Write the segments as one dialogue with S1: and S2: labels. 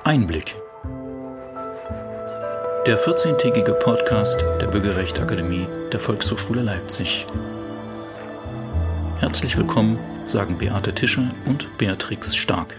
S1: Einblick. Der 14-tägige Podcast der Bürgerrechtsakademie der Volkshochschule Leipzig. Herzlich willkommen, sagen Beate Tischer und Beatrix Stark.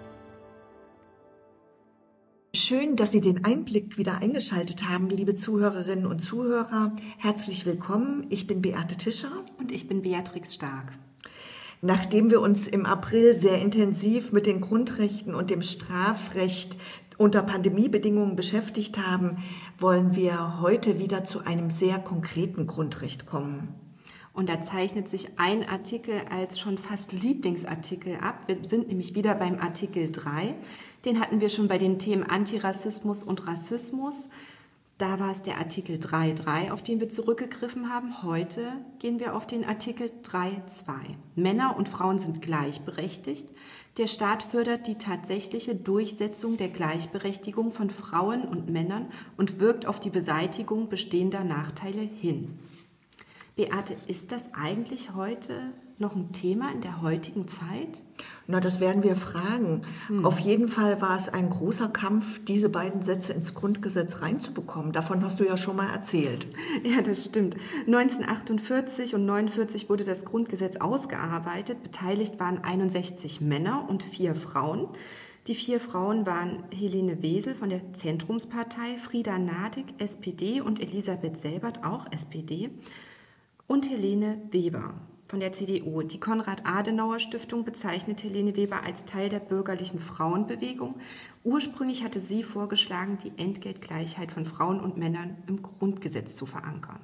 S2: Schön, dass Sie den Einblick wieder eingeschaltet haben, liebe Zuhörerinnen und Zuhörer. Herzlich willkommen. Ich bin Beate Tischer.
S3: Und ich bin Beatrix Stark.
S2: Nachdem wir uns im April sehr intensiv mit den Grundrechten und dem Strafrecht unter Pandemiebedingungen beschäftigt haben, wollen wir heute wieder zu einem sehr konkreten Grundrecht kommen.
S3: Und da zeichnet sich ein Artikel als schon fast Lieblingsartikel ab. Wir sind nämlich wieder beim Artikel 3. Den hatten wir schon bei den Themen Antirassismus und Rassismus. Da war es der Artikel 3.3, auf den wir zurückgegriffen haben. Heute gehen wir auf den Artikel 3.2. Männer und Frauen sind gleichberechtigt. Der Staat fördert die tatsächliche Durchsetzung der Gleichberechtigung von Frauen und Männern und wirkt auf die Beseitigung bestehender Nachteile hin. Beate, ist das eigentlich heute noch ein Thema in der heutigen Zeit?
S2: Na, das werden wir fragen. Auf jeden Fall war es ein großer Kampf, diese beiden Sätze ins Grundgesetz reinzubekommen. Davon hast du ja schon mal erzählt.
S3: Ja, das stimmt. 1948 und 1949 wurde das Grundgesetz ausgearbeitet. Beteiligt waren 61 Männer und 4 Frauen. Die 4 Frauen waren Helene Wesel von der Zentrumspartei, Frieda Nadig, SPD und Elisabeth Selbert, auch SPD, und Helene Weber von der CDU. Die Konrad-Adenauer-Stiftung bezeichnet Helene Weber als Teil der bürgerlichen Frauenbewegung. Ursprünglich hatte sie vorgeschlagen, die Entgeltgleichheit von Frauen und Männern im Grundgesetz zu verankern.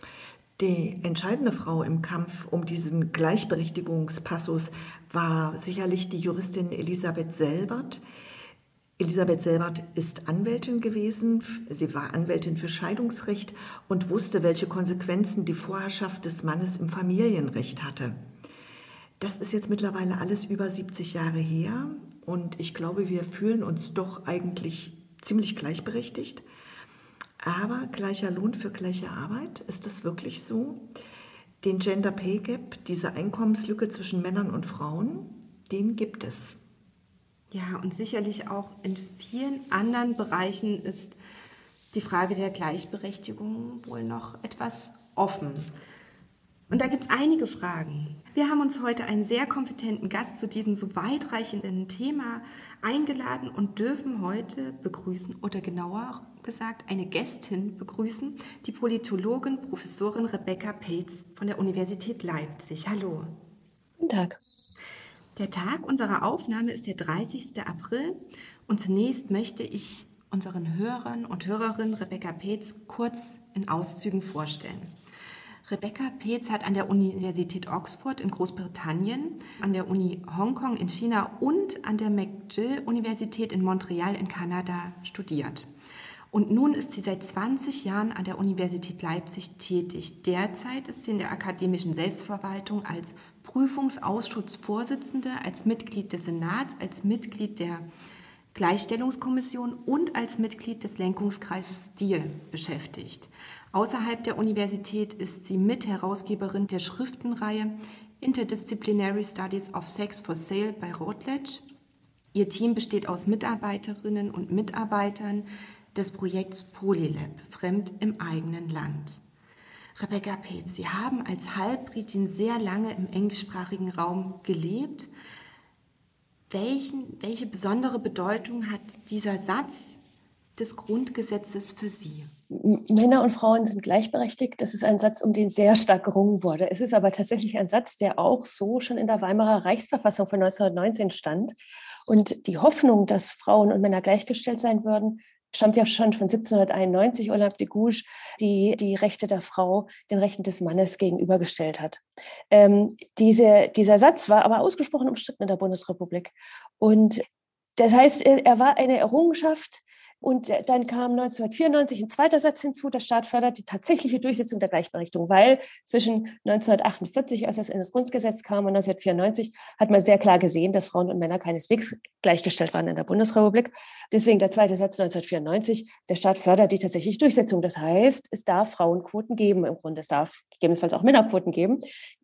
S2: Die entscheidende Frau im Kampf um diesen Gleichberechtigungspassus war sicherlich die Juristin Elisabeth Selbert. Elisabeth Selbert ist Anwältin gewesen. Sie war Anwältin für Scheidungsrecht und wusste, welche Konsequenzen die Vorherrschaft des Mannes im Familienrecht hatte. Das ist jetzt mittlerweile alles über 70 Jahre her und ich glaube, wir fühlen uns doch eigentlich ziemlich gleichberechtigt. Aber gleicher Lohn für gleiche Arbeit, ist das wirklich so? Den Gender Pay Gap, diese Einkommenslücke zwischen Männern und Frauen, den gibt es.
S3: Ja, und sicherlich auch in vielen anderen Bereichen ist die Frage der Gleichberechtigung wohl noch etwas offen. Und da gibt es einige Fragen. Wir haben uns heute einen sehr kompetenten Gast zu diesem so weitreichenden Thema eingeladen und dürfen heute begrüßen, oder genauer gesagt eine Gästin begrüßen, die Politologin, Professorin Rebecca Peetz von der Universität Leipzig. Hallo.
S4: Guten Tag.
S3: Der Tag unserer Aufnahme ist der 30. April und zunächst möchte ich unseren Hörern und Hörerinnen Rebecca Peetz kurz in Auszügen vorstellen. Rebecca Peetz hat an der Universität Oxford in Großbritannien, an der Uni Hongkong in China und an der McGill-Universität in Montreal in Kanada studiert. Und nun ist sie seit 20 Jahren an der Universität Leipzig tätig. Derzeit ist sie in der akademischen Selbstverwaltung als Prüfungsausschussvorsitzende, als Mitglied des Senats, als Mitglied der Gleichstellungskommission und als Mitglied des Lenkungskreises STIL beschäftigt. Außerhalb der Universität ist sie Mitherausgeberin der Schriftenreihe Interdisciplinary Studies of Sex for Sale bei Routledge. Ihr Team besteht aus Mitarbeiterinnen und Mitarbeitern des Projekts Polylab, Fremd im eigenen Land. Rebecca Peetz, Sie haben als Halbbritin sehr lange im englischsprachigen Raum gelebt. Welche besondere Bedeutung hat dieser Satz des Grundgesetzes für Sie?
S4: Männer und Frauen sind gleichberechtigt. Das ist ein Satz, um den sehr stark gerungen wurde. Es ist aber tatsächlich ein Satz, der auch so schon in der Weimarer Reichsverfassung von 1919 stand. Und die Hoffnung, dass Frauen und Männer gleichgestellt sein würden, stammt ja schon von 1791, Olympe de Gouges, die Rechte der Frau den Rechten des Mannes gegenübergestellt hat. Dieser Satz war aber ausgesprochen umstritten in der Bundesrepublik. Und das heißt, er war eine Errungenschaft. Und dann kam 1994 ein zweiter Satz hinzu, der Staat fördert die tatsächliche Durchsetzung der Gleichberechtigung, weil zwischen 1948, als es in das Grundgesetz kam, und 1994 hat man sehr klar gesehen, dass Frauen und Männer keineswegs gleichgestellt waren in der Bundesrepublik. Deswegen der zweite Satz 1994, der Staat fördert die tatsächliche Durchsetzung. Das heißt, es darf Frauenquoten geben im Grunde, es darf gegebenenfalls auch Männerquoten geben.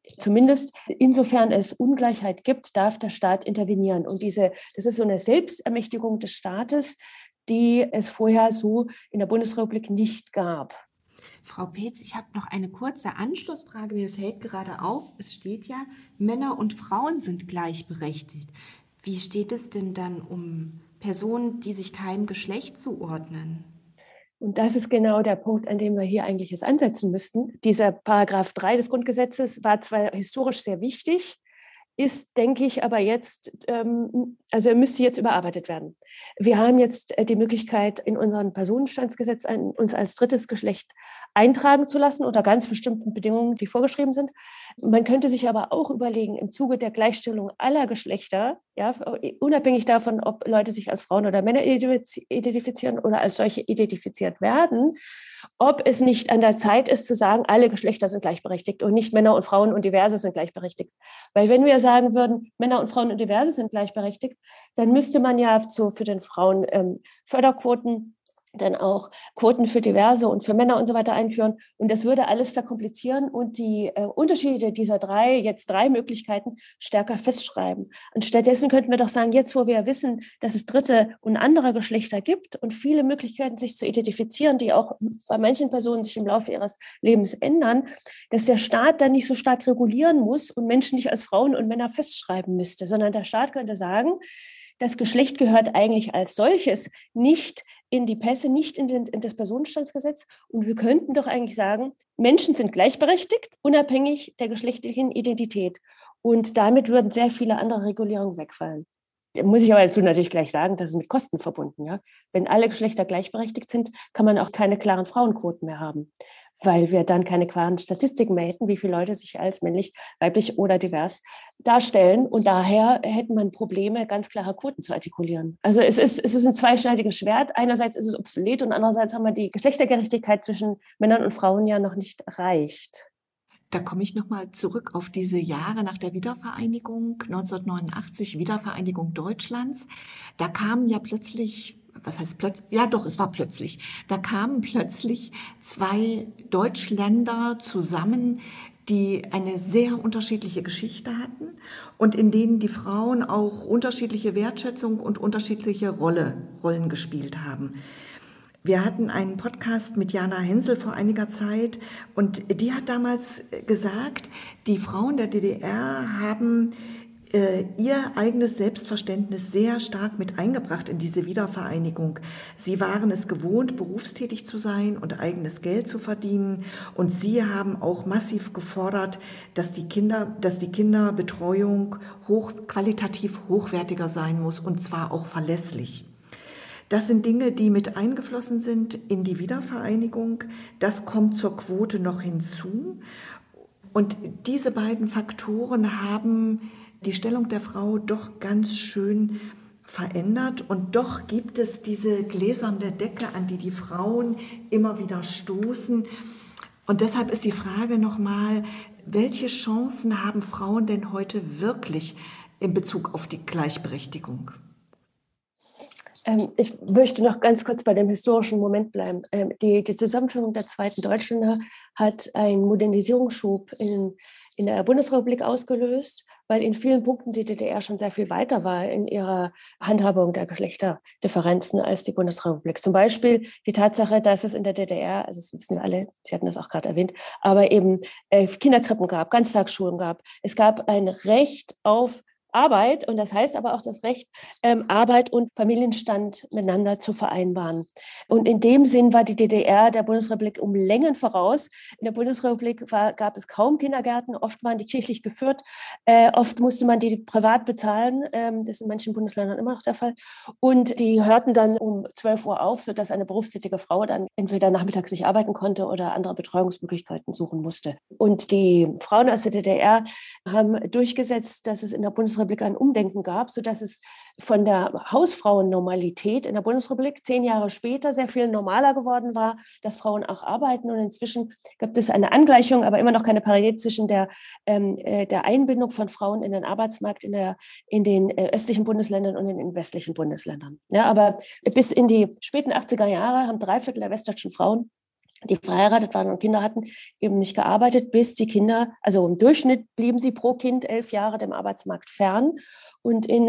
S4: Zumindest insofern es Ungleichheit gibt, darf der Staat intervenieren. Und das ist so eine Selbstermächtigung des Staates, die es vorher so in der Bundesrepublik nicht gab.
S3: Frau Peetz, ich habe noch eine kurze Anschlussfrage. Mir fällt gerade auf, es steht ja, Männer und Frauen sind gleichberechtigt. Wie steht es denn dann um Personen, die sich keinem Geschlecht zuordnen?
S4: Und das ist genau der Punkt, an dem wir hier eigentlich jetzt ansetzen müssten. Dieser Paragraph 3 des Grundgesetzes war zwar historisch sehr wichtig, ist, denke ich, aber jetzt, also er müsste jetzt überarbeitet werden. Wir haben jetzt die Möglichkeit, in unserem Personenstandsgesetz uns als drittes Geschlecht eintragen zu lassen unter ganz bestimmten Bedingungen, die vorgeschrieben sind. Man könnte sich aber auch überlegen, im Zuge der Gleichstellung aller Geschlechter, ja, unabhängig davon, ob Leute sich als Frauen oder Männer identifizieren oder als solche identifiziert werden, ob es nicht an der Zeit ist zu sagen, alle Geschlechter sind gleichberechtigt und nicht Männer und Frauen und Diverse sind gleichberechtigt. Weil wenn wir sagen würden, Männer und Frauen und Diverse sind gleichberechtigt, dann müsste man ja für den Frauen Förderquoten, dann auch Quoten für Diverse und für Männer und so weiter einführen. Und das würde alles verkomplizieren und die Unterschiede dieser drei Möglichkeiten stärker festschreiben. Und stattdessen könnten wir doch sagen, jetzt wo wir wissen, dass es dritte und andere Geschlechter gibt und viele Möglichkeiten, sich zu identifizieren, die auch bei manchen Personen sich im Laufe ihres Lebens ändern, dass der Staat dann nicht so stark regulieren muss und Menschen nicht als Frauen und Männer festschreiben müsste, sondern der Staat könnte sagen, das Geschlecht gehört eigentlich als solches nicht in die Pässe, nicht in das Personenstandsgesetz. Und wir könnten doch eigentlich sagen, Menschen sind gleichberechtigt, unabhängig der geschlechtlichen Identität. Und damit würden sehr viele andere Regulierungen wegfallen. Da muss ich aber dazu natürlich gleich sagen, das ist mit Kosten verbunden. Ja? Wenn alle Geschlechter gleichberechtigt sind, kann man auch keine klaren Frauenquoten mehr haben, weil wir dann keine klaren Statistiken mehr hätten, wie viele Leute sich als männlich, weiblich oder divers darstellen. Und daher hätte man Probleme, ganz klare Quoten zu artikulieren. Also es ist ein zweischneidiges Schwert. Einerseits ist es obsolet und andererseits haben wir die Geschlechtergerechtigkeit zwischen Männern und Frauen ja noch nicht erreicht.
S2: Da komme ich nochmal zurück auf diese Jahre nach der Wiedervereinigung, 1989, Wiedervereinigung Deutschlands. Da kamen ja plötzlich, was heißt plötzlich? Ja doch, es war plötzlich. Da kamen plötzlich zwei Deutschländer zusammen, die eine sehr unterschiedliche Geschichte hatten und in denen die Frauen auch unterschiedliche Wertschätzung und unterschiedliche Rollen gespielt haben. Wir hatten einen Podcast mit Jana Hensel vor einiger Zeit und die hat damals gesagt, die Frauen der DDR haben ihr eigenes Selbstverständnis sehr stark mit eingebracht in diese Wiedervereinigung. Sie waren es gewohnt, berufstätig zu sein und eigenes Geld zu verdienen. Und sie haben auch massiv gefordert, dass die Kinderbetreuung qualitativ hochwertiger sein muss und zwar auch verlässlich. Das sind Dinge, die mit eingeflossen sind in die Wiedervereinigung. Das kommt zur Quote noch hinzu. Und diese beiden Faktoren haben die Stellung der Frau doch ganz schön verändert. Und doch gibt es diese gläserne Decke, an die die Frauen immer wieder stoßen. Und deshalb ist die Frage nochmal, welche Chancen haben Frauen denn heute wirklich in Bezug auf die Gleichberechtigung?
S4: Ich möchte noch ganz kurz bei dem historischen Moment bleiben. Die Zusammenführung der zweiten Deutschländer hat einen Modernisierungsschub in der Bundesrepublik ausgelöst, weil in vielen Punkten die DDR schon sehr viel weiter war in ihrer Handhabung der Geschlechterdifferenzen als die Bundesrepublik. Zum Beispiel die Tatsache, dass es in der DDR, also das wissen wir alle, Sie hatten das auch gerade erwähnt, aber eben Kinderkrippen gab, Ganztagsschulen gab. Es gab ein Recht auf Arbeit und das heißt aber auch das Recht, Arbeit und Familienstand miteinander zu vereinbaren. Und in dem Sinn war die DDR der Bundesrepublik um Längen voraus. In der Bundesrepublik gab es kaum Kindergärten, oft waren die kirchlich geführt, oft musste man die privat bezahlen, das ist in manchen Bundesländern immer noch der Fall. Und die hörten dann um 12 Uhr auf, sodass eine berufstätige Frau dann entweder nachmittags nicht arbeiten konnte oder andere Betreuungsmöglichkeiten suchen musste. Und die Frauen aus der DDR haben durchgesetzt, dass es in der Bundesrepublik ein Umdenken gab, sodass es von der Hausfrauennormalität in der Bundesrepublik 10 Jahre später sehr viel normaler geworden war, dass Frauen auch arbeiten. Und inzwischen gibt es eine Angleichung, aber immer noch keine Parität zwischen der Einbindung von Frauen in den Arbeitsmarkt in den östlichen Bundesländern und in den westlichen Bundesländern. Ja, aber bis in die späten 80er Jahre haben 3/4 der westdeutschen Frauen die verheiratet waren und Kinder hatten, eben nicht gearbeitet, bis die Kinder, also im Durchschnitt blieben sie pro Kind 11 Jahre dem Arbeitsmarkt fern. Und in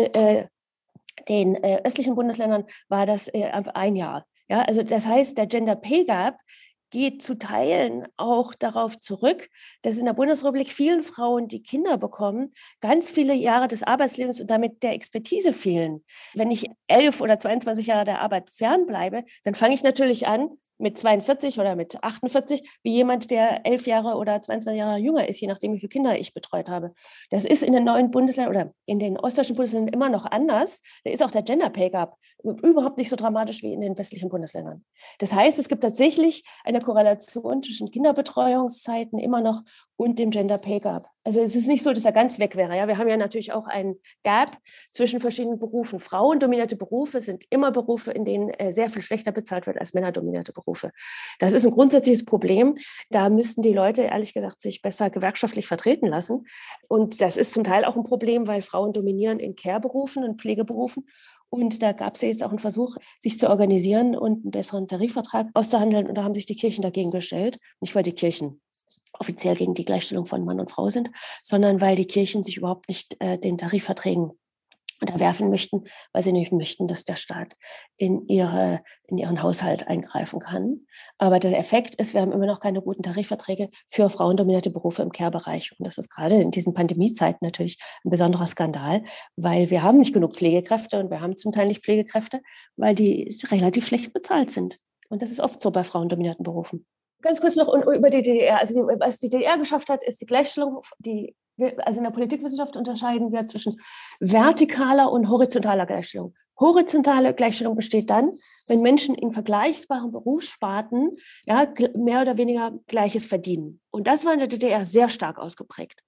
S4: den östlichen Bundesländern war das ein Jahr. Ja, also das heißt, der Gender Pay Gap geht zu Teilen auch darauf zurück, dass in der Bundesrepublik vielen Frauen, die Kinder bekommen, ganz viele Jahre des Arbeitslebens und damit der Expertise fehlen. Wenn ich 11 oder 22 Jahre der Arbeit fernbleibe, dann fange ich natürlich an, mit 42 oder mit 48, wie jemand, der 11 Jahre oder 22 Jahre jünger ist, je nachdem, wie viele Kinder ich betreut habe. Das ist in den neuen Bundesländern oder in den ostdeutschen Bundesländern immer noch anders. Da ist auch der Gender Pay Gap überhaupt nicht so dramatisch wie in den westlichen Bundesländern. Das heißt, es gibt tatsächlich eine Korrelation zwischen Kinderbetreuungszeiten immer noch und dem Gender Pay Gap. Also es ist nicht so, dass er ganz weg wäre. Ja? Wir haben ja natürlich auch einen Gap zwischen verschiedenen Berufen. Frauendominierte Berufe sind immer Berufe, in denen sehr viel schlechter bezahlt wird als männerdominierte Berufe. Das ist ein grundsätzliches Problem. Da müssten die Leute, ehrlich gesagt, sich besser gewerkschaftlich vertreten lassen. Und das ist zum Teil auch ein Problem, weil Frauen dominieren in Care-Berufen und Pflegeberufen. Und da gab es ja jetzt auch einen Versuch, sich zu organisieren und einen besseren Tarifvertrag auszuhandeln. Und da haben sich die Kirchen dagegen gestellt. Nicht, weil die Kirchen offiziell gegen die Gleichstellung von Mann und Frau sind, sondern weil die Kirchen sich überhaupt nicht den Tarifverträgen unterwerfen möchten, weil sie nicht möchten, dass der Staat in ihren Haushalt eingreifen kann. Aber der Effekt ist, wir haben immer noch keine guten Tarifverträge für frauendominierte Berufe im Care-Bereich. Und das ist gerade in diesen Pandemiezeiten natürlich ein besonderer Skandal, weil wir haben nicht genug Pflegekräfte und wir haben zum Teil nicht Pflegekräfte, weil die relativ schlecht bezahlt sind. Und das ist oft so bei frauendominierten Berufen. Ganz kurz noch über die DDR. Also was die DDR geschafft hat, ist die Gleichstellung, also in der Politikwissenschaft unterscheiden wir zwischen vertikaler und horizontaler Gleichstellung. Horizontale Gleichstellung besteht dann, wenn Menschen in vergleichbaren Berufssparten mehr oder weniger Gleiches verdienen. Und das war in der DDR sehr stark ausgeprägt.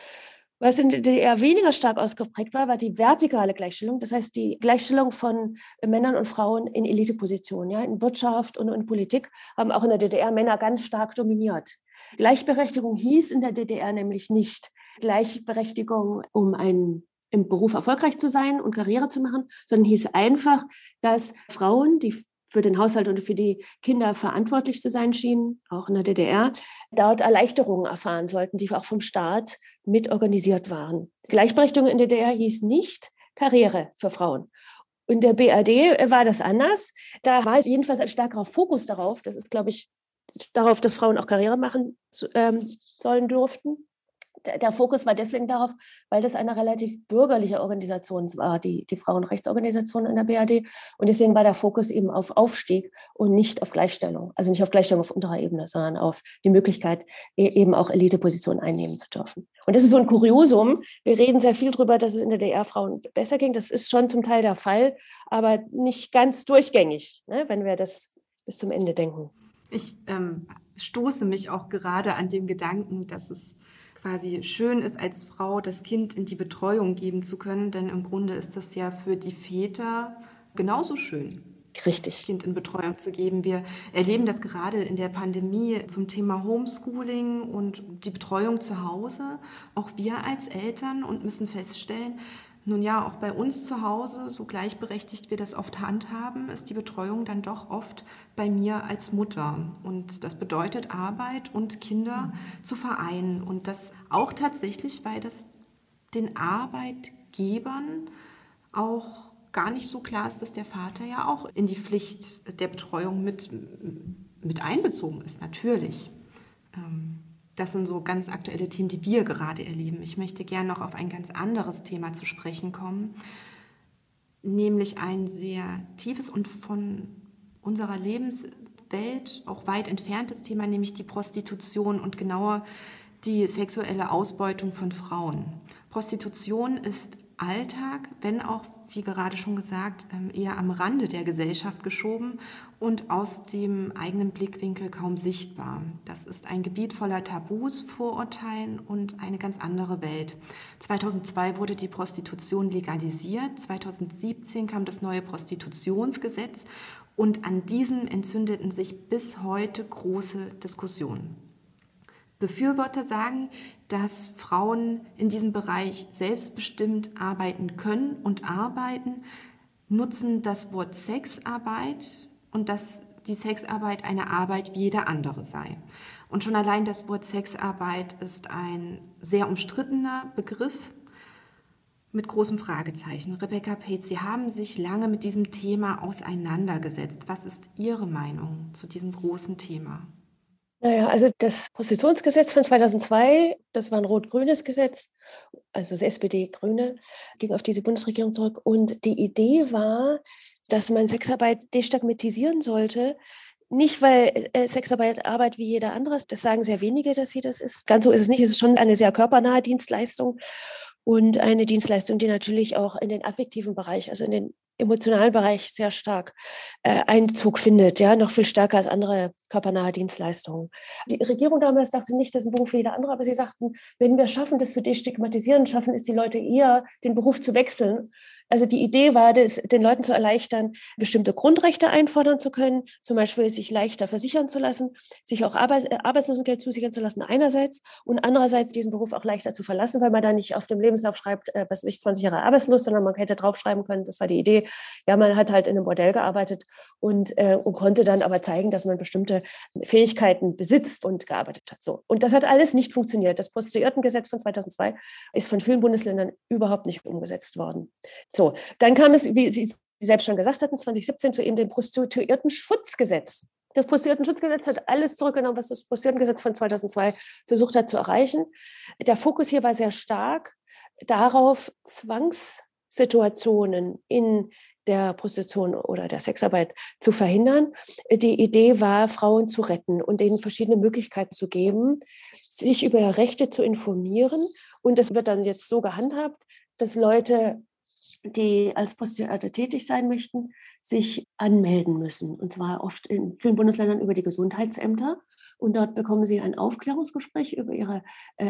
S4: Was in der DDR weniger stark ausgeprägt war, war die vertikale Gleichstellung, das heißt die Gleichstellung von Männern und Frauen in Elitepositionen. Ja, in Wirtschaft und in Politik haben auch in der DDR Männer ganz stark dominiert. Gleichberechtigung hieß in der DDR nämlich nicht Gleichberechtigung, um im Beruf erfolgreich zu sein und Karriere zu machen, sondern hieß einfach, dass Frauen, die für den Haushalt und für die Kinder verantwortlich zu sein schienen, auch in der DDR, dort Erleichterungen erfahren sollten, die auch vom Staat mit organisiert waren. Gleichberechtigung in der DDR hieß nicht Karriere für Frauen. In der BRD war das anders. Da war jedenfalls ein stärkerer Fokus darauf, das ist, glaube ich, darauf, dass Frauen auch Karriere machen sollen durften. Der Fokus war deswegen darauf, weil das eine relativ bürgerliche Organisation war, die Frauenrechtsorganisation in der BRD. Und deswegen war der Fokus eben auf Aufstieg und nicht auf Gleichstellung. Also nicht auf Gleichstellung auf unterer Ebene, sondern auf die Möglichkeit, eben auch Elitepositionen einnehmen zu dürfen. Und das ist so ein Kuriosum. Wir reden sehr viel darüber, dass es in der DDR Frauen besser ging. Das ist schon zum Teil der Fall, aber nicht ganz durchgängig, ne, wenn wir das bis zum Ende denken.
S3: Ich stoße mich auch gerade an dem Gedanken, dass es quasi schön ist, als Frau das Kind in die Betreuung geben zu können, denn im Grunde ist das ja für die Väter genauso schön.
S4: Richtig.
S3: Das Kind in Betreuung zu geben. Wir erleben das gerade in der Pandemie zum Thema Homeschooling und die Betreuung zu Hause, auch wir als Eltern, und müssen feststellen, nun ja, auch bei uns zu Hause, so gleichberechtigt wir das oft handhaben, ist die Betreuung dann doch oft bei mir als Mutter. Und das bedeutet Arbeit und Kinder zu vereinen. Und das auch tatsächlich, weil das den Arbeitgebern auch gar nicht so klar ist, dass der Vater ja auch in die Pflicht der Betreuung mit einbezogen ist, natürlich. Das sind so ganz aktuelle Themen, die wir gerade erleben. Ich möchte gerne noch auf ein ganz anderes Thema zu sprechen kommen, nämlich ein sehr tiefes und von unserer Lebenswelt auch weit entferntes Thema, nämlich die Prostitution und genauer die sexuelle Ausbeutung von Frauen. Prostitution ist Alltag, wenn auch, wie gerade schon gesagt, eher am Rande der Gesellschaft geschoben und aus dem eigenen Blickwinkel kaum sichtbar. Das ist ein Gebiet voller Tabus, Vorurteilen und eine ganz andere Welt. 2002 wurde die Prostitution legalisiert, 2017 kam das neue Prostitutionsgesetz und an diesem entzündeten sich bis heute große Diskussionen. Befürworter sagen, dass Frauen in diesem Bereich selbstbestimmt arbeiten können und arbeiten, nutzen das Wort Sexarbeit und dass die Sexarbeit eine Arbeit wie jede andere sei. Und schon allein das Wort Sexarbeit ist ein sehr umstrittener Begriff mit großem Fragezeichen. Rebecca Paetz, Sie haben sich lange mit diesem Thema auseinandergesetzt. Was ist Ihre Meinung zu diesem großen Thema?
S4: Naja, also das Prostitutionsgesetz von 2002, das war ein rot-grünes Gesetz, also das SPD-Grüne, ging auf diese Bundesregierung zurück. Und die Idee war, dass man Sexarbeit destigmatisieren sollte. Nicht, weil Sexarbeit Arbeit wie jeder andere ist, das sagen sehr wenige, dass sie das ist. Ganz so ist es nicht, es ist schon eine sehr körpernahe Dienstleistung und eine Dienstleistung, die natürlich auch in den affektiven Bereich, also in den emotionalen Bereich sehr stark Einzug findet, ja, noch viel stärker als andere körpernahe Dienstleistungen. Die Regierung damals dachte nicht, das ist ein Beruf wie jeder andere, aber sie sagten, wenn wir schaffen, das zu destigmatisieren, schaffen es die Leute eher, den Beruf zu wechseln. Also die Idee war, den Leuten zu erleichtern, bestimmte Grundrechte einfordern zu können, zum Beispiel sich leichter versichern zu lassen, sich auch Arbeitslosengeld zusichern zu lassen einerseits und andererseits diesen Beruf auch leichter zu verlassen, weil man da nicht auf dem Lebenslauf schreibt, 20 Jahre arbeitslos, sondern man hätte draufschreiben können, das war die Idee, ja, man hat halt in einem Bordell gearbeitet und konnte dann aber zeigen, dass man bestimmte Fähigkeiten besitzt und gearbeitet hat. So. Und das hat alles nicht funktioniert. Das Prostituiertengesetz von 2002 ist von vielen Bundesländern überhaupt nicht umgesetzt worden. So, dann kam es, wie Sie selbst schon gesagt hatten, 2017 zu eben dem Prostituiertenschutzgesetz. Das Prostituiertenschutzgesetz hat alles zurückgenommen, was das Prostituiertengesetz von 2002 versucht hat zu erreichen. Der Fokus hier war sehr stark darauf, Zwangssituationen in der Prostitution oder der Sexarbeit zu verhindern. Die Idee war, Frauen zu retten und ihnen verschiedene Möglichkeiten zu geben, sich über ihre Rechte zu informieren. Und das wird dann jetzt so gehandhabt, dass Leute, die als Prostituierte tätig sein möchten, sich anmelden müssen. Und zwar oft in vielen Bundesländern über die Gesundheitsämter. Und dort bekommen sie ein Aufklärungsgespräch über ihre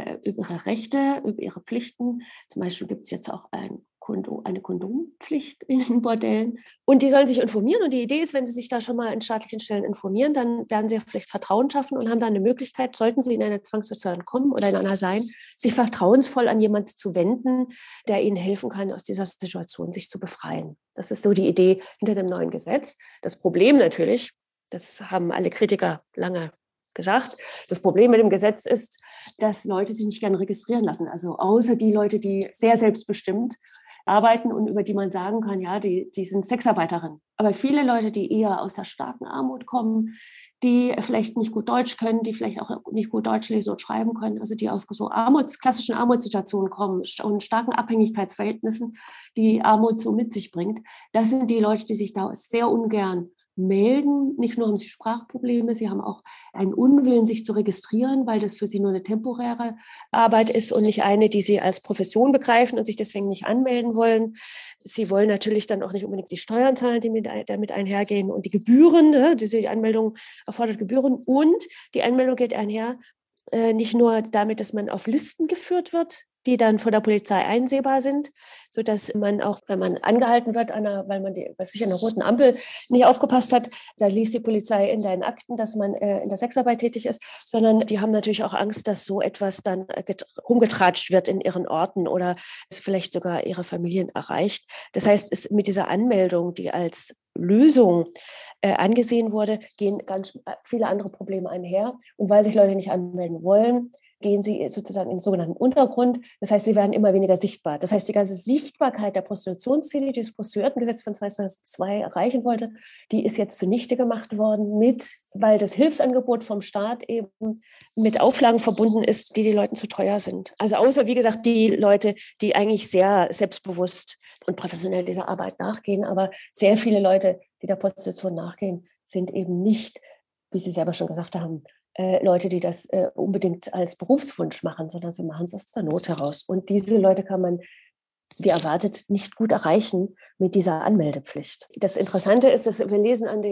S4: Rechte, über ihre Pflichten. Zum Beispiel gibt es jetzt auch eine Kondompflicht in den Bordellen. Und die sollen sich informieren. Und die Idee ist, wenn sie sich da schon mal in staatlichen Stellen informieren, dann werden sie vielleicht Vertrauen schaffen und haben dann eine Möglichkeit, sollten sie in eine Zwangssituation kommen oder in einer sein, sich vertrauensvoll an jemanden zu wenden, der ihnen helfen kann, aus dieser Situation sich zu befreien. Das ist so die Idee hinter dem neuen Gesetz. Das Problem natürlich, das haben alle Kritiker lange gesagt. Das Problem mit dem Gesetz ist, dass Leute sich nicht gerne registrieren lassen. Also außer die Leute, die sehr selbstbestimmt arbeiten und über die man sagen kann, ja, die sind Sexarbeiterinnen. Aber viele Leute, die eher aus der starken Armut kommen, die vielleicht nicht gut Deutsch können, die vielleicht auch nicht gut Deutsch lesen und schreiben können, also die aus so klassischen Armutssituationen kommen und starken Abhängigkeitsverhältnissen, die Armut so mit sich bringt, das sind die Leute, die sich da sehr ungern melden. Nicht nur haben sie Sprachprobleme, sie haben auch einen Unwillen, sich zu registrieren, weil das für sie nur eine temporäre Arbeit ist und nicht eine, die sie als Profession begreifen und sich deswegen nicht anmelden wollen. Sie wollen natürlich dann auch nicht unbedingt die Steuern zahlen, die damit einhergehen und die Gebühren, die Anmeldung erfordert Gebühren und die Anmeldung geht einher nicht nur damit, dass man auf Listen geführt wird, die dann von der Polizei einsehbar sind, sodass man auch, wenn man angehalten wird, weil man an der roten Ampel nicht aufgepasst hat, da liest die Polizei in deinen Akten, dass man in der Sexarbeit tätig ist, sondern die haben natürlich auch Angst, dass so etwas dann rumgetratscht wird in ihren Orten oder es vielleicht sogar ihre Familien erreicht. Das heißt, mit dieser Anmeldung, die als Lösung angesehen wurde, gehen ganz viele andere Probleme einher. Und weil sich Leute nicht anmelden wollen, gehen sie sozusagen in den sogenannten Untergrund. Das heißt, sie werden immer weniger sichtbar. Das heißt, die ganze Sichtbarkeit der Prostitutionsszene, die das Prostituiertengesetz von 2002 erreichen wollte, die ist jetzt zunichte gemacht worden, weil das Hilfsangebot vom Staat eben mit Auflagen verbunden ist, die Leuten zu teuer sind. Also außer, wie gesagt, die Leute, die eigentlich sehr selbstbewusst und professionell dieser Arbeit nachgehen, aber sehr viele Leute, die der Prostitution nachgehen, sind eben nicht, wie Sie selber schon gesagt haben, Leute, die das unbedingt als Berufswunsch machen, sondern sie machen es aus der Not heraus. Und diese Leute kann man, wie erwartet, nicht gut erreichen mit dieser Anmeldepflicht. Das Interessante ist, dass wir lesen an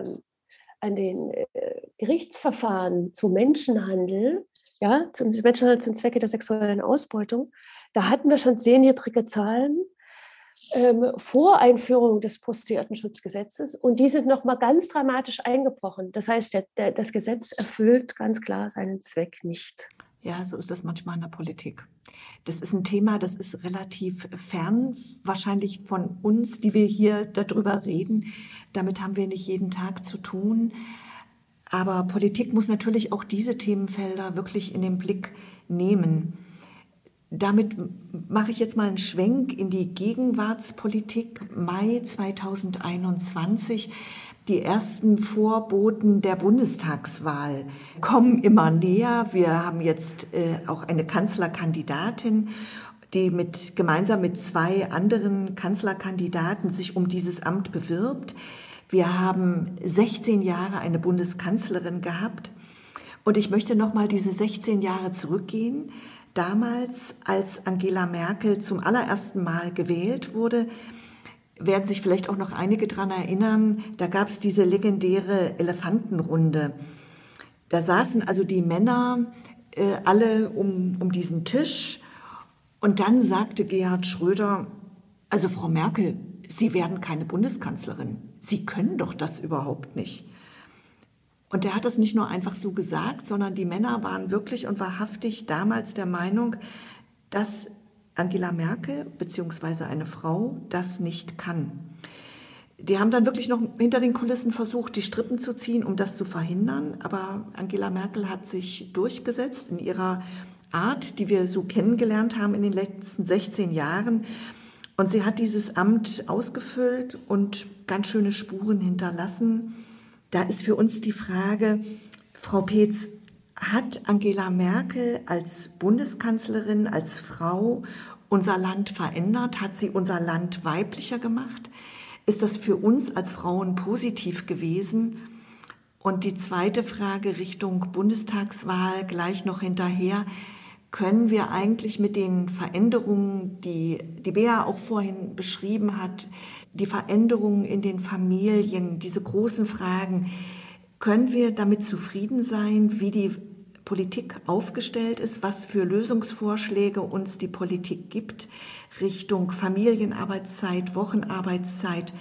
S4: den Gerichtsverfahren zu Menschenhandel, ja, zum Menschenhandel zum Zwecke der sexuellen Ausbeutung, da hatten wir schon sehr niedrige Zahlen vor Einführung des Prostituiertenschutzgesetzes und die sind nochmal ganz dramatisch eingebrochen. Das heißt, das Gesetz erfüllt ganz klar seinen Zweck nicht.
S2: Ja, so ist das manchmal in der Politik. Das ist ein Thema, das ist relativ fern, wahrscheinlich von uns, die wir hier darüber reden. Damit haben wir nicht jeden Tag zu tun. Aber Politik muss natürlich auch diese Themenfelder wirklich in den Blick nehmen. Damit mache ich jetzt mal einen Schwenk in die Gegenwartspolitik. Mai 2021. Die ersten Vorboten der Bundestagswahl kommen immer näher. Wir haben jetzt auch eine Kanzlerkandidatin, die gemeinsam mit 2 anderen Kanzlerkandidaten sich um dieses Amt bewirbt. Wir haben 16 Jahre eine Bundeskanzlerin gehabt. Und ich möchte noch mal diese 16 Jahre zurückgehen. Damals, als Angela Merkel zum allerersten Mal gewählt wurde, werden sich vielleicht auch noch einige daran erinnern, da gab es diese legendäre Elefantenrunde. Da saßen also die Männer alle um diesen Tisch und dann sagte Gerhard Schröder, also Frau Merkel, Sie werden keine Bundeskanzlerin. Sie können doch das überhaupt nicht. Und der hat das nicht nur einfach so gesagt, sondern die Männer waren wirklich und wahrhaftig damals der Meinung, dass Angela Merkel bzw. eine Frau das nicht kann. Die haben dann wirklich noch hinter den Kulissen versucht, die Strippen zu ziehen, um das zu verhindern. Aber Angela Merkel hat sich durchgesetzt in ihrer Art, die wir so kennengelernt haben in den letzten 16 Jahren. Und sie hat dieses Amt ausgefüllt und ganz schöne Spuren hinterlassen. Da ist für uns die Frage, Frau Peetz, hat Angela Merkel als Bundeskanzlerin, als Frau unser Land verändert? Hat sie unser Land weiblicher gemacht? Ist das für uns als Frauen positiv gewesen? Und die zweite Frage Richtung Bundestagswahl gleich noch hinterher. Können wir eigentlich mit den Veränderungen, die Bea auch vorhin beschrieben hat, die Veränderungen in den Familien, diese großen Fragen, können wir damit zufrieden sein, wie die Politik aufgestellt ist, was für Lösungsvorschläge uns die Politik gibt, Richtung Familienarbeitszeit, Wochenarbeitszeit?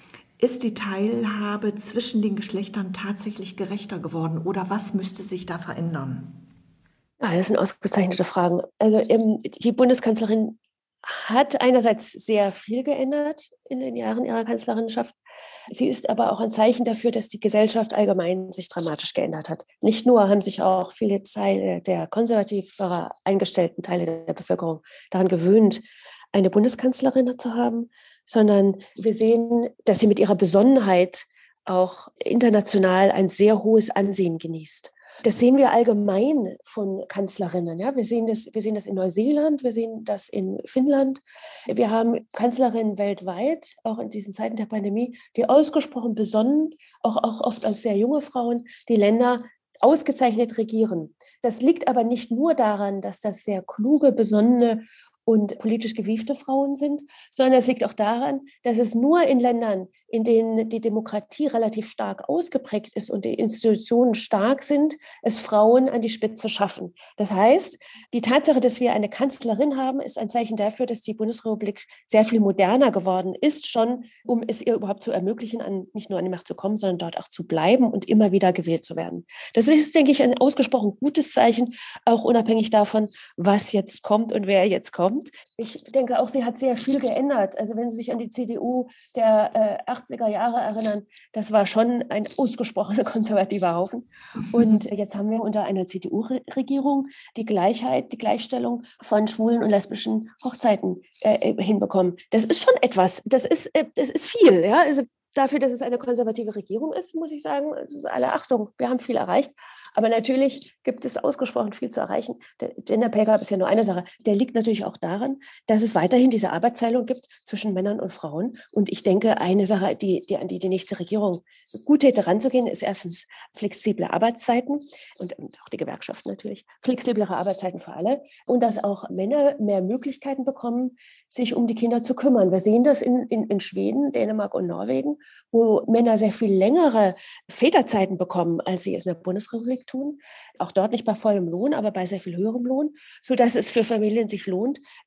S2: Ist die Teilhabe zwischen den Geschlechtern tatsächlich gerechter geworden oder was müsste sich da verändern?
S4: Ja, das sind ausgezeichnete Fragen. Also die Bundeskanzlerin hat einerseits sehr viel geändert in den Jahren ihrer Kanzlerinnenschaft. Sie ist aber auch ein Zeichen dafür, dass die Gesellschaft allgemein sich dramatisch geändert hat. Nicht nur haben sich auch viele Teile der konservativer eingestellten Teile der Bevölkerung daran gewöhnt, eine Bundeskanzlerin zu haben, sondern wir sehen, dass sie mit ihrer Besonnenheit auch international ein sehr hohes Ansehen genießt. Das sehen wir allgemein von Kanzlerinnen. Ja? Wir sehen das in Neuseeland, wir sehen das in Finnland. Wir haben Kanzlerinnen weltweit, auch in diesen Zeiten der Pandemie, die ausgesprochen besonnen, auch oft als sehr junge Frauen, die Länder ausgezeichnet regieren. Das liegt aber nicht nur daran, dass das sehr kluge, besonnene und politisch gewiefte Frauen sind, sondern es liegt auch daran, dass es nur in Ländern, in denen die Demokratie relativ stark ausgeprägt ist und die Institutionen stark sind, es Frauen an die Spitze schaffen. Das heißt, die Tatsache, dass wir eine Kanzlerin haben, ist ein Zeichen dafür, dass die Bundesrepublik sehr viel moderner geworden ist, schon um es ihr überhaupt zu ermöglichen, nicht nur an die Macht zu kommen, sondern dort auch zu bleiben und immer wieder gewählt zu werden. Das ist, denke ich, ein ausgesprochen gutes Zeichen, auch unabhängig davon, was jetzt kommt und wer jetzt kommt. Ich denke auch, sie hat sehr viel geändert. Also wenn Sie sich an die CDU der 80er Jahre erinnern, das war schon ein ausgesprochen konservativer Haufen. Und jetzt haben wir unter einer CDU-Regierung die Gleichheit, die Gleichstellung von schwulen und lesbischen Hochzeiten hinbekommen. Das ist schon etwas, das ist viel. Ja? Also dafür, dass es eine konservative Regierung ist, muss ich sagen, also alle Achtung, wir haben viel erreicht. Aber natürlich gibt es ausgesprochen viel zu erreichen. Der Gender Pay Gap ist ja nur eine Sache. Der liegt natürlich auch daran, dass es weiterhin diese Arbeitsteilung gibt zwischen Männern und Frauen. Und ich denke, eine Sache, an die die nächste Regierung gut täte ranzugehen, ist erstens flexible Arbeitszeiten und auch die Gewerkschaften natürlich. Flexiblere Arbeitszeiten für alle und dass auch Männer mehr Möglichkeiten bekommen, sich um die Kinder zu kümmern. Wir sehen das in Schweden, Dänemark und Norwegen, wo Männer sehr viel längere Väterzeiten bekommen, als sie es in der Bundesrepublik tun. Auch dort nicht bei vollem Lohn, aber bei sehr viel höherem Lohn, sodass es für Familien sich lohnt, dass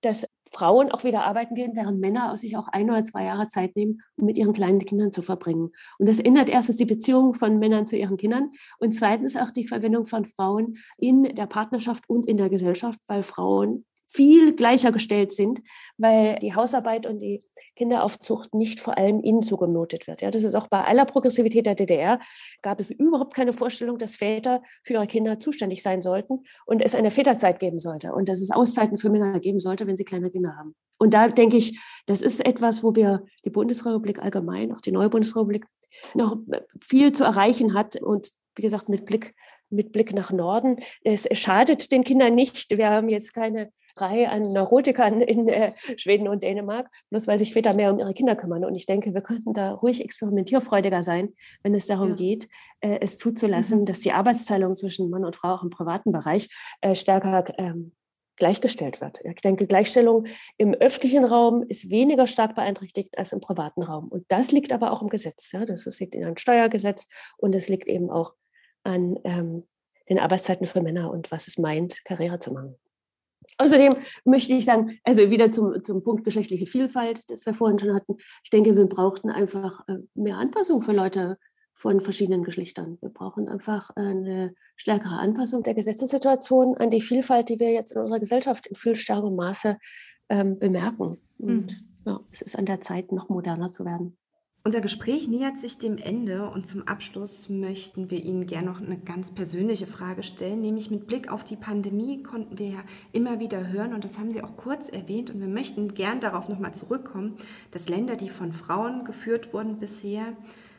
S4: Frauen auch wieder arbeiten gehen, während Männer sich auch 1 oder 2 Jahre Zeit nehmen, um mit ihren kleinen Kindern zu verbringen. Und das ändert erstens die Beziehung von Männern zu ihren Kindern und zweitens auch die Verwendung von Frauen in der Partnerschaft und in der Gesellschaft, weil Frauen viel gleicher gestellt sind, weil die Hausarbeit und die Kinderaufzucht nicht vor allem ihnen zugemutet wird. Ja, das ist auch bei aller Progressivität der DDR, gab es überhaupt keine Vorstellung, dass Väter für ihre Kinder zuständig sein sollten und es eine Väterzeit geben sollte und dass es Auszeiten für Männer geben sollte, wenn sie kleine Kinder haben. Und da denke ich, das ist etwas, wo wir die Bundesrepublik allgemein, auch die neue Bundesrepublik, noch viel zu erreichen hat und wie gesagt, mit Blick nach Norden. Es schadet den Kindern nicht. Wir haben jetzt keine Reihe an Neurotikern in Schweden und Dänemark, bloß weil sich Väter mehr um ihre Kinder kümmern. Und ich denke, wir könnten da ruhig experimentierfreudiger sein, wenn es darum geht, es zuzulassen, dass die Arbeitsteilung zwischen Mann und Frau auch im privaten Bereich stärker gleichgestellt wird. Ich denke, Gleichstellung im öffentlichen Raum ist weniger stark beeinträchtigt als im privaten Raum. Und das liegt aber auch im Gesetz. Ja? Das liegt in einem Steuergesetz und es liegt eben auch an den Arbeitszeiten für Männer und was es meint, Karriere zu machen. Außerdem möchte ich sagen, also wieder zum Punkt geschlechtliche Vielfalt, das wir vorhin schon hatten. Ich denke, wir brauchten einfach mehr Anpassung für Leute von verschiedenen Geschlechtern. Wir brauchen einfach eine stärkere Anpassung der Gesetzessituation an die Vielfalt, die wir jetzt in unserer Gesellschaft in viel stärkerem Maße bemerken. Und ja, es ist an der Zeit, noch moderner zu werden.
S3: Unser Gespräch nähert sich dem Ende und zum Abschluss möchten wir Ihnen gerne noch eine ganz persönliche Frage stellen, nämlich mit Blick auf die Pandemie konnten wir ja immer wieder hören und das haben Sie auch kurz erwähnt und wir möchten gern darauf nochmal zurückkommen, dass Länder, die von Frauen geführt wurden bisher,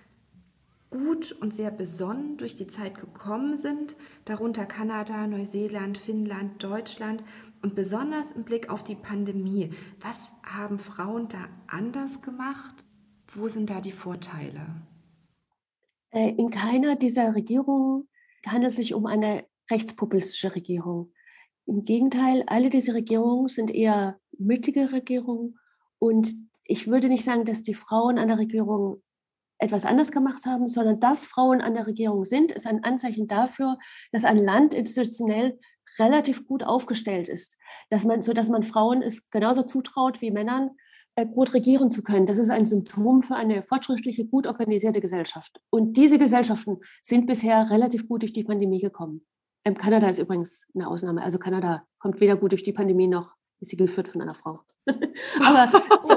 S3: gut und sehr besonnen durch die Zeit gekommen sind, darunter Kanada, Neuseeland, Finnland, Deutschland und besonders im Blick auf die Pandemie. Was haben Frauen da anders gemacht? Wo sind da die Vorteile?
S4: In keiner dieser Regierungen handelt es sich um eine rechtspopulistische Regierung. Im Gegenteil, alle diese Regierungen sind eher mittige Regierungen. Und ich würde nicht sagen, dass die Frauen an der Regierung etwas anders gemacht haben, sondern dass Frauen an der Regierung sind, ist ein Anzeichen dafür, dass ein Land institutionell relativ gut aufgestellt ist, sodass man Frauen es genauso zutraut wie Männern, gut regieren zu können. Das ist ein Symptom für eine fortschrittliche, gut organisierte Gesellschaft. Und diese Gesellschaften sind bisher relativ gut durch die Pandemie gekommen. Kanada ist übrigens eine Ausnahme. Also Kanada kommt weder gut durch die Pandemie noch ist sie geführt von einer Frau. Aber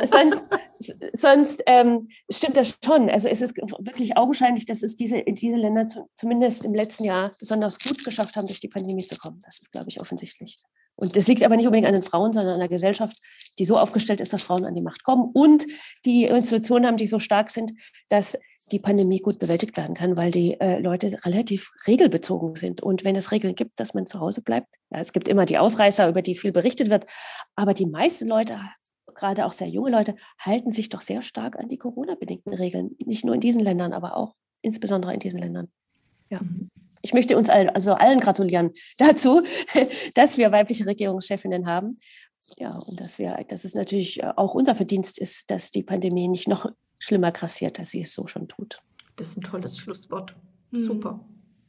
S4: sonst stimmt das schon. Also es ist wirklich augenscheinlich, dass es diese Länder zumindest im letzten Jahr besonders gut geschafft haben, durch die Pandemie zu kommen. Das ist, glaube ich, offensichtlich. Und das liegt aber nicht unbedingt an den Frauen, sondern an der Gesellschaft, die so aufgestellt ist, dass Frauen an die Macht kommen und die Institutionen haben, die so stark sind, dass die Pandemie gut bewältigt werden kann, weil die Leute relativ regelbezogen sind. Und wenn es Regeln gibt, dass man zu Hause bleibt, ja, es gibt immer die Ausreißer, über die viel berichtet wird, aber die meisten Leute, gerade auch sehr junge Leute, halten sich doch sehr stark an die Corona-bedingten Regeln. Nicht nur in diesen Ländern, aber auch insbesondere in diesen Ländern. Ja. Ich möchte uns allen gratulieren dazu, dass wir weibliche Regierungschefinnen haben. Ja, und dass es natürlich auch unser Verdienst ist, dass die Pandemie nicht noch schlimmer grassiert, als sie es so schon tut.
S2: Das ist ein tolles Schlusswort. Super.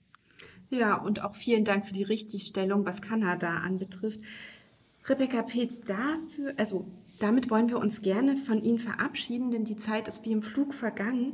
S3: Ja, und auch vielen Dank für die Richtigstellung, was Kanada anbetrifft. Rebecca Peetz, damit wollen wir uns gerne von Ihnen verabschieden, denn die Zeit ist wie im Flug vergangen.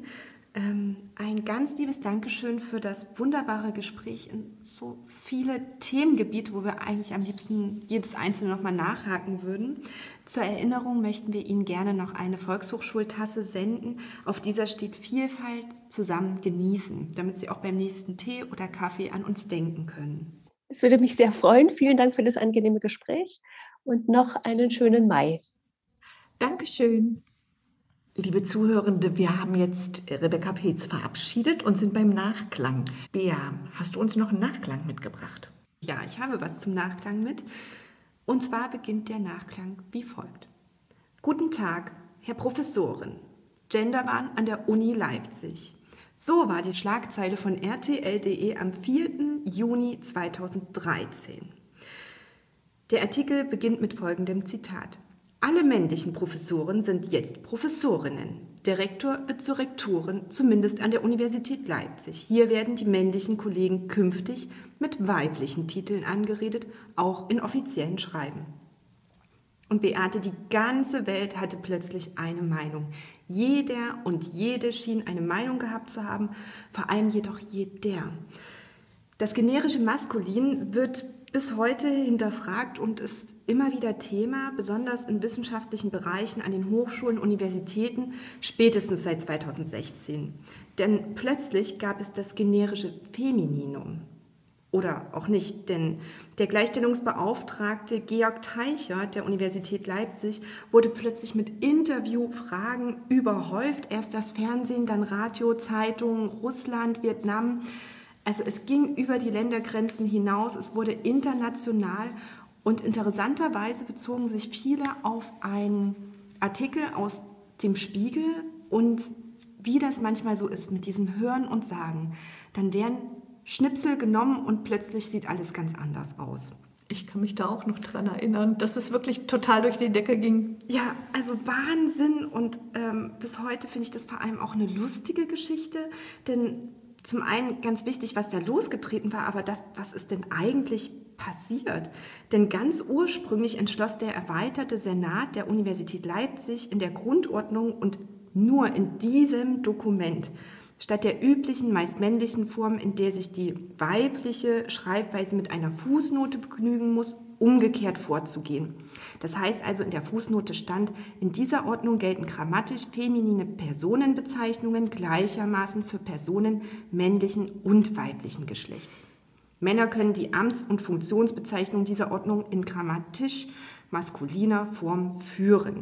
S3: Ein ganz liebes Dankeschön für das wunderbare Gespräch in so viele Themengebiete, wo wir eigentlich am liebsten jedes einzelne nochmal nachhaken würden. Zur Erinnerung möchten wir Ihnen gerne noch eine Volkshochschultasse senden. Auf dieser steht Vielfalt zusammen genießen, damit Sie auch beim nächsten Tee oder Kaffee an uns denken können.
S4: Es würde mich sehr freuen. Vielen Dank für das angenehme Gespräch und noch einen schönen Mai.
S2: Dankeschön. Liebe Zuhörende, wir haben jetzt Rebecca Peetz verabschiedet und sind beim Nachklang. Bea, hast du uns noch einen Nachklang mitgebracht?
S3: Ja, ich habe was zum Nachklang mit. Und zwar beginnt der Nachklang wie folgt. Guten Tag, Herr Professorin. Genderwahn an der Uni Leipzig. So war die Schlagzeile von RTL.de am 4. Juni 2013. Der Artikel beginnt mit folgendem Zitat. Alle männlichen Professoren sind jetzt Professorinnen. Der Rektor wird zur Rektorin, zumindest an der Universität Leipzig. Hier werden die männlichen Kollegen künftig mit weiblichen Titeln angeredet, auch in offiziellen Schreiben. Und Beate, die ganze Welt hatte plötzlich eine Meinung. Jeder und jede schien eine Meinung gehabt zu haben, vor allem jedoch jeder. Das generische Maskulin wird bis heute hinterfragt und ist immer wieder Thema, besonders in wissenschaftlichen Bereichen an den Hochschulen, Universitäten, spätestens seit 2016. Denn plötzlich gab es das generische Femininum. Oder auch nicht, denn der Gleichstellungsbeauftragte Georg Teichert der Universität Leipzig wurde plötzlich mit Interviewfragen überhäuft. Erst das Fernsehen, dann Radio, Zeitungen, Russland, Vietnam. Also es ging über die Ländergrenzen hinaus, es wurde international und interessanterweise bezogen sich viele auf einen Artikel aus dem Spiegel und wie das manchmal so ist mit diesem Hören und Sagen, dann werden Schnipsel genommen und plötzlich sieht alles ganz anders aus.
S2: Ich kann mich da auch noch dran erinnern, dass es wirklich total durch die Decke ging.
S3: Ja, also Wahnsinn und bis heute finde ich das vor allem auch eine lustige Geschichte, denn zum einen ganz wichtig, was da losgetreten war, aber das, was ist denn eigentlich passiert? Denn ganz ursprünglich entschloss der erweiterte Senat der Universität Leipzig in der Grundordnung und nur in diesem Dokument, statt der üblichen, meist männlichen Form, in der sich die weibliche Schreibweise mit einer Fußnote begnügen muss, umgekehrt vorzugehen. Das heißt also, in der Fußnote stand, in dieser Ordnung gelten grammatisch feminine Personenbezeichnungen gleichermaßen für Personen männlichen und weiblichen Geschlechts. Männer können die Amts- und Funktionsbezeichnung dieser Ordnung in grammatisch maskuliner Form führen.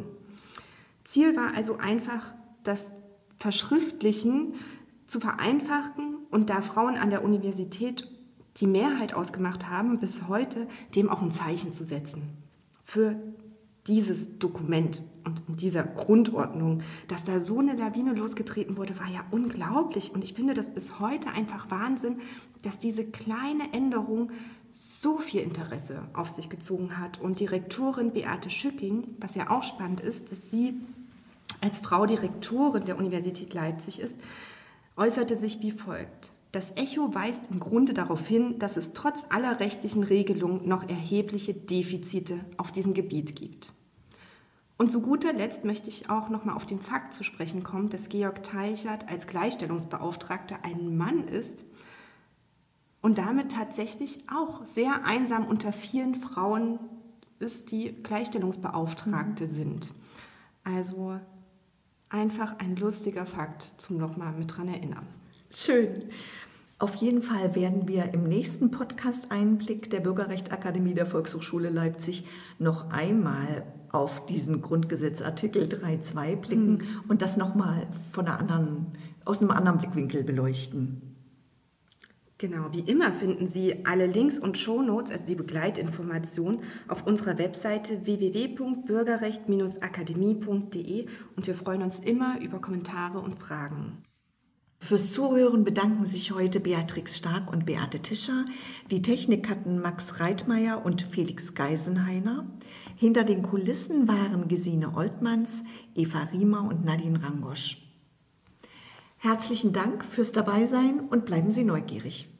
S3: Ziel war also einfach, das Verschriftlichen zu vereinfachen und da Frauen an der Universität die Mehrheit ausgemacht haben, bis heute dem auch ein Zeichen zu setzen für dieses Dokument und in dieser Grundordnung. Dass da so eine Lawine losgetreten wurde, war ja unglaublich und ich finde das bis heute einfach Wahnsinn, dass diese kleine Änderung so viel Interesse auf sich gezogen hat und die Rektorin Beate Schücking, was ja auch spannend ist, dass sie als Frau die Rektorin der Universität Leipzig ist, äußerte sich wie folgt. Das Echo weist im Grunde darauf hin, dass es trotz aller rechtlichen Regelungen noch erhebliche Defizite auf diesem Gebiet gibt. Und zu guter Letzt möchte ich auch noch mal auf den Fakt zu sprechen kommen, dass Georg Teichert als Gleichstellungsbeauftragter ein Mann ist und damit tatsächlich auch sehr einsam unter vielen Frauen ist, die Gleichstellungsbeauftragte sind. Also einfach ein lustiger Fakt zum nochmal mit dran erinnern.
S2: Schön. Auf jeden Fall werden wir im nächsten Podcast-Einblick der Bürgerrechtsakademie der Volkshochschule Leipzig noch einmal auf diesen Grundgesetzartikel 3.2 blicken und das nochmal aus einem anderen Blickwinkel beleuchten.
S3: Genau, wie immer finden Sie alle Links und Shownotes, also die Begleitinformationen, auf unserer Webseite www.bürgerrecht-akademie.de und wir freuen uns immer über Kommentare und Fragen.
S2: Fürs Zuhören bedanken sich heute Beatrix Stark und Beate Tischer. Die Technik hatten Max Reitmeier und Felix Geisenheiner. Hinter den Kulissen waren Gesine Oltmanns, Eva Riemer und Nadine Rangosch. Herzlichen Dank fürs Dabeisein und bleiben Sie neugierig.